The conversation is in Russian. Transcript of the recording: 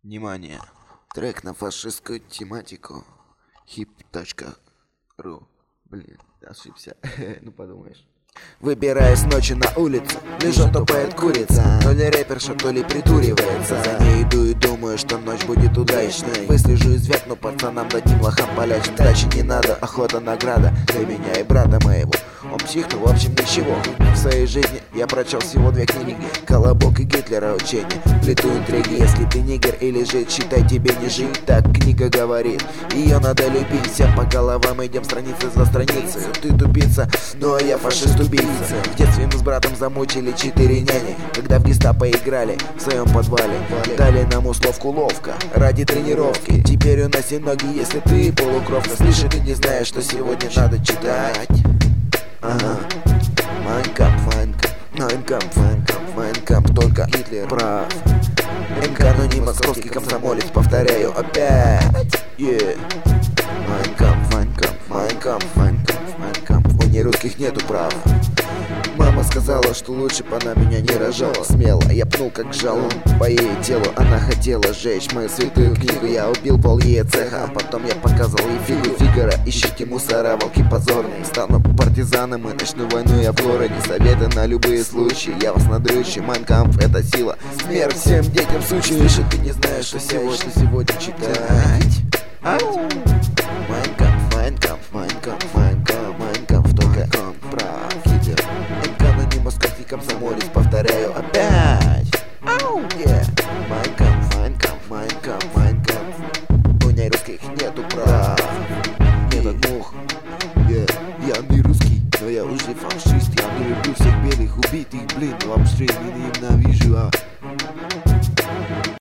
Внимание! Трек на фашистскую тематику. hip.ru. Блин, ошибся. Ну подумаешь. Выбираясь ночью на улицу, лежу, топает курица. То ли рэперша, то ли притуривается. За ней иду и думаю, что ночь будет удачной. Выслежу и звякну пацанам, дадим лохам полячим. Сдачи не надо, охота награда для меня и брата моего. Он псих, ну в общем ничего. В своей жизни я прочел всего 2 книги: «Колобок» и «Гитлера учение». Плету интриги: если ты нигер или жид, считай, тебе не жить. Так книга говорит, ее надо любить. Все по головам идем страницы за страницей. Ты тупица, ну а я фашист-убийца. В детстве мы с братом замучили 4 няни, когда в гестапо играли в своем подвале. Дали нам условку ловко ради тренировки. Теперь у нас и ноги, если ты полукровка. Слышишь, ты не знаешь, что сегодня надо читать. Ага. Майнкамп, только Гитлер прав. МК, но не московский комсомолец, повторяю опять. Майнкамп, у нерусских нету прав. Мама сказала, что лучше бы она меня не рожала. Смело я пнул как жалом по ее телу. Она хотела сжечь мою святую книгу. Я убил пол ее цеха, а потом я показывал ей фигу Фигара. Ищите мусора, волки позорные. Стану партизаном и начну войну я в городе. Советы на любые случаи, я вас надрючу. Майнкамп — это сила, смерть всем детям сучи. Слышишь, ты не знаешь, что сегодня читать. Майнкамп, только прав. Гитлер, МК, но не московский комсомолец, повторяю опять.